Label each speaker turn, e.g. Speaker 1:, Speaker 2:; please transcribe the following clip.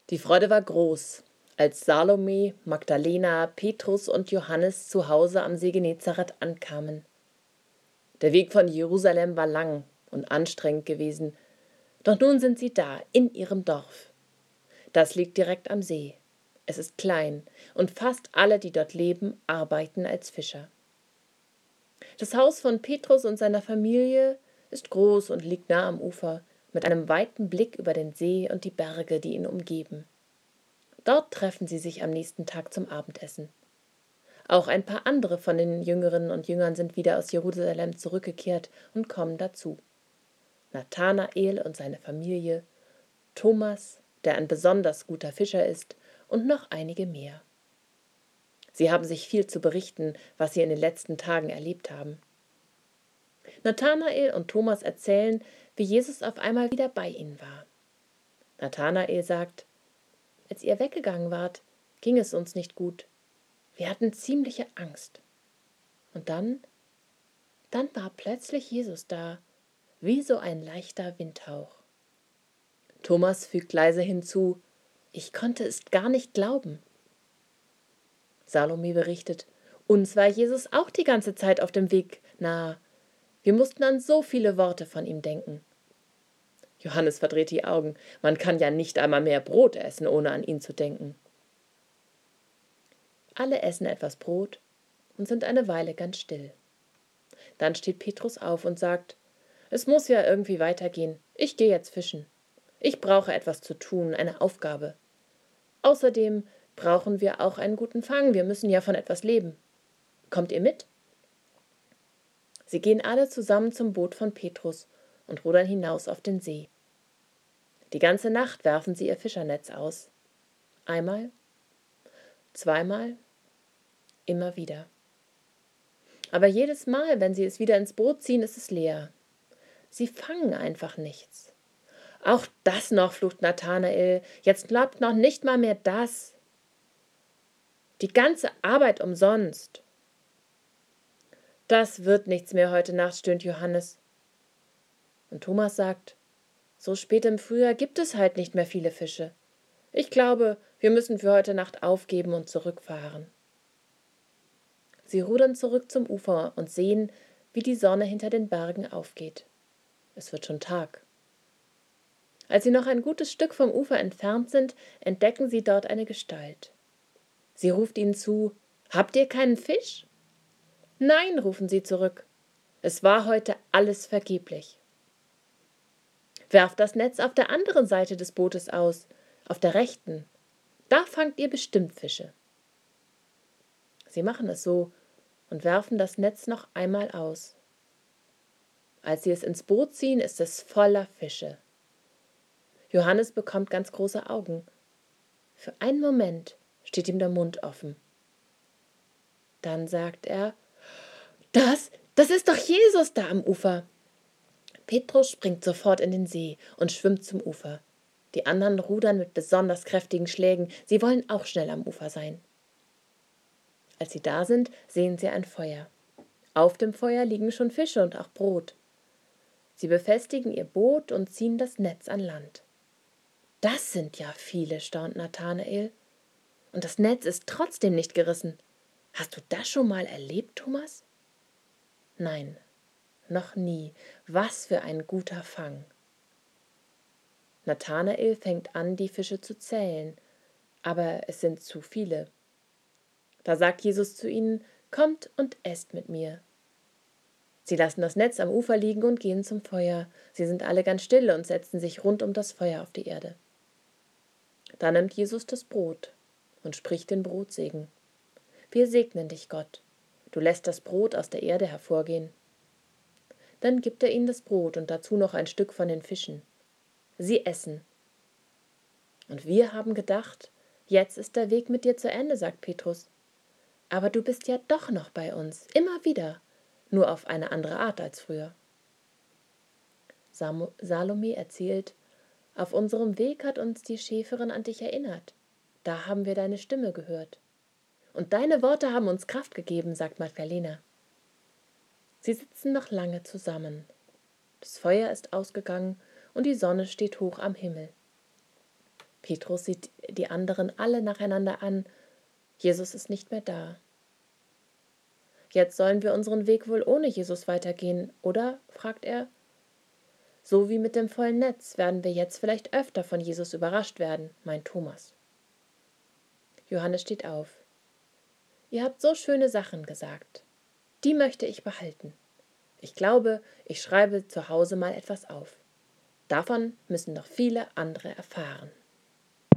Speaker 1: Die Freude war groß, als Salome, Magdalena, Petrus und Johannes zu Hause am See Genezareth ankamen. Der Weg von Jerusalem war lang und anstrengend gewesen, doch nun sind sie da, in ihrem Dorf. Das liegt direkt am See. Es ist klein und fast alle, die dort leben, arbeiten als Fischer. Das Haus von Petrus und seiner Familie ist groß und liegt nah am Ufer, mit einem weiten Blick über den See und die Berge, die ihn umgeben. Dort treffen sie sich am nächsten Tag zum Abendessen. Auch ein paar andere von den Jüngerinnen und Jüngern sind wieder aus Jerusalem zurückgekehrt und kommen dazu. Nathanael und seine Familie, Thomas, der ein besonders guter Fischer ist, und noch einige mehr. Sie haben sich viel zu berichten, was sie in den letzten Tagen erlebt haben. Nathanael und Thomas erzählen, wie Jesus auf einmal wieder bei ihnen war. Nathanael sagt: Als ihr weggegangen wart, ging es uns nicht gut. Wir hatten ziemliche Angst. Und dann war plötzlich Jesus da, wie so ein leichter Windhauch. Thomas fügt leise hinzu: Ich konnte es gar nicht glauben. Salome berichtet: Uns war Jesus auch die ganze Zeit auf dem Weg nahe. Wir mussten an so viele Worte von ihm denken. Johannes verdreht die Augen. Man kann ja nicht einmal mehr Brot essen, ohne an ihn zu denken. Alle essen etwas Brot und sind eine Weile ganz still. Dann steht Petrus auf und sagt: Es muss ja irgendwie weitergehen. Ich gehe jetzt fischen. Ich brauche etwas zu tun, eine Aufgabe. Außerdem brauchen wir auch einen guten Fang. Wir müssen ja von etwas leben. Kommt ihr mit? Sie gehen alle zusammen zum Boot von Petrus und rudern hinaus auf den See. Die ganze Nacht werfen sie ihr Fischernetz aus. Einmal, zweimal, immer wieder. Aber jedes Mal, wenn sie es wieder ins Boot ziehen, ist es leer. Sie fangen einfach nichts. Auch das noch, flucht Nathanael. Jetzt klappt noch nicht mal mehr das. Die ganze Arbeit umsonst. Das wird nichts mehr heute Nacht, stöhnt Johannes. Und Thomas sagt: So spät im Frühjahr gibt es halt nicht mehr viele Fische. Ich glaube, wir müssen für heute Nacht aufgeben und zurückfahren. Sie rudern zurück zum Ufer und sehen, wie die Sonne hinter den Bergen aufgeht. Es wird schon Tag. Als sie noch ein gutes Stück vom Ufer entfernt sind, entdecken sie dort eine Gestalt. Sie ruft ihnen zu: Habt ihr keinen Fisch? Nein, rufen sie zurück. Es war heute alles vergeblich. Werft das Netz auf der anderen Seite des Bootes aus, auf der rechten. Da fangt ihr bestimmt Fische. Sie machen es so und werfen das Netz noch einmal aus. Als sie es ins Boot ziehen, ist es voller Fische. Johannes bekommt ganz große Augen. Für einen Moment steht ihm der Mund offen. Dann sagt er: Das ist doch Jesus da am Ufer. Petrus springt sofort in den See und schwimmt zum Ufer. Die anderen rudern mit besonders kräftigen Schlägen. Sie wollen auch schnell am Ufer sein. Als sie da sind, sehen sie ein Feuer. Auf dem Feuer liegen schon Fische und auch Brot. Sie befestigen ihr Boot und ziehen das Netz an Land. Das sind ja viele, staunt Nathanael. Und das Netz ist trotzdem nicht gerissen. Hast du das schon mal erlebt, Thomas? Nein, noch nie. Was für ein guter Fang. Nathanael fängt an, die Fische zu zählen, aber es sind zu viele. Da sagt Jesus zu ihnen: Kommt und esst mit mir. Sie lassen das Netz am Ufer liegen und gehen zum Feuer. Sie sind alle ganz still und setzen sich rund um das Feuer auf die Erde. Da nimmt Jesus das Brot und spricht den Brotsegen. Wir segnen dich, Gott. Du lässt das Brot aus der Erde hervorgehen. Dann gibt er ihnen das Brot und dazu noch ein Stück von den Fischen. Sie essen. Und wir haben gedacht, jetzt ist der Weg mit dir zu Ende, sagt Petrus. Aber du bist ja doch noch bei uns, immer wieder, nur auf eine andere Art als früher. Salome erzählt: Auf unserem Weg hat uns die Schäferin an dich erinnert. Da haben wir deine Stimme gehört. Und deine Worte haben uns Kraft gegeben, sagt Magdalena. Sie sitzen noch lange zusammen. Das Feuer ist ausgegangen und die Sonne steht hoch am Himmel. Petrus sieht die anderen alle nacheinander an. Jesus ist nicht mehr da. Jetzt sollen wir unseren Weg wohl ohne Jesus weitergehen, oder? Fragt er. So wie mit dem vollen Netz werden wir jetzt vielleicht öfter von Jesus überrascht werden, meint Thomas. Johannes steht auf. Ihr habt so schöne Sachen gesagt. Die möchte ich behalten. Ich glaube, ich schreibe zu Hause mal etwas auf. Davon müssen noch viele andere erfahren.